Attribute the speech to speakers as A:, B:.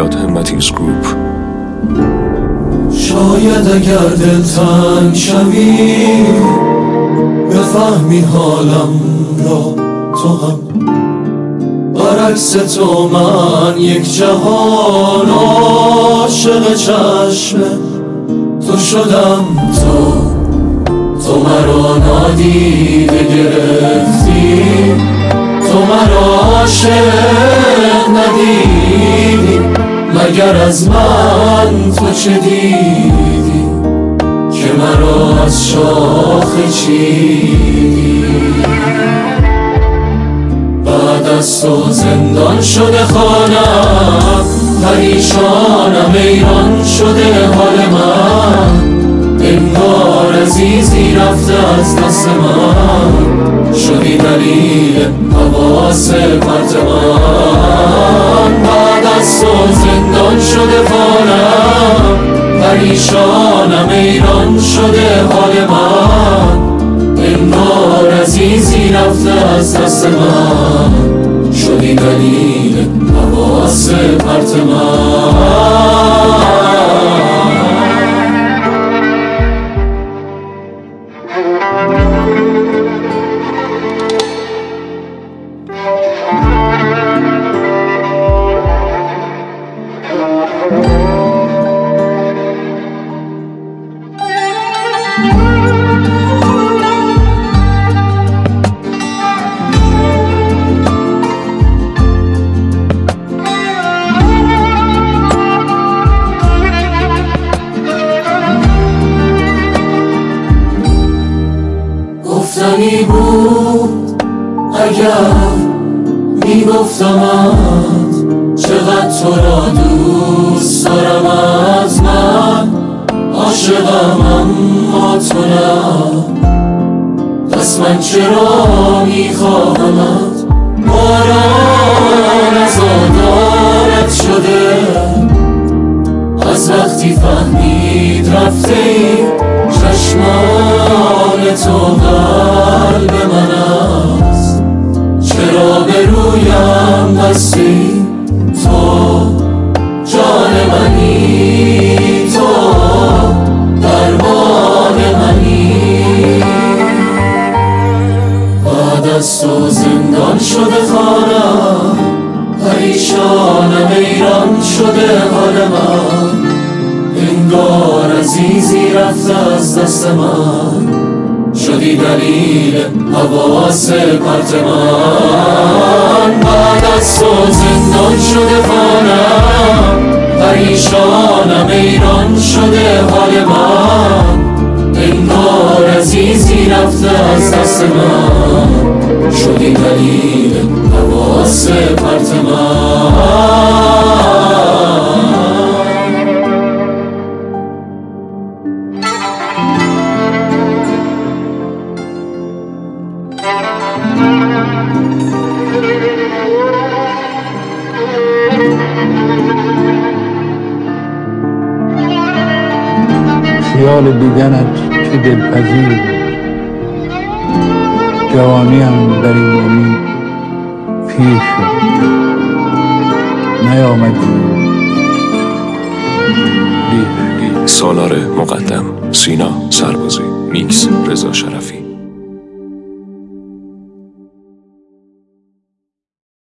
A: میلاد همتیز گروپ.
B: شاید اگر دلتنگ شوی بفهمی حالم را تو هم، برعکس تو من یک جهان عاشق چشم تو شدم. تو مرا نادیده گرفتی، تو مرا عاشق ندیدی، مگر از من تو چه دیدی که مرا از شاخه چیدی؟ بعد از تو زندان شده خانم، پریشانم ایران شده حال من، انگار عزیزی رفته از دست من، شدی دلیل حواس پرت من. بعد از تو زندان شده خانم، پریشانم ایران شده حال من، انگار عزیزی رفته از دست من، شدی دلیل حواس پرت من. گفتنی بود اگر میگفتمت چقدر تو را دوست دارم، از من عاشقم اما تو نه، پس من چرا میخواهمت؟ باران عزادارت شده از وقتی فهمید رفته ای، چشمان تو قلب من است، چرا به رویم بستی؟ تو جان منی، تو درمان منی. بعد از تو زندان شده خانم، پریشانم ایران شده حال من، انگار عزیزی رفته از دست من، شدی دلیل حواس پرت من. بعد از تو زندان شده خانم، پریشانم ایران شده حال من، انگار عزیزی رفته از دست من، شدی دلیل حواس پرت من.
C: خیال دیدنت چه دلپذیر بود، جوانیم در این امید پیر شد، نیامدی دیر.
A: سالار مقدم، سینا سربازی، میکس رضا شرفی.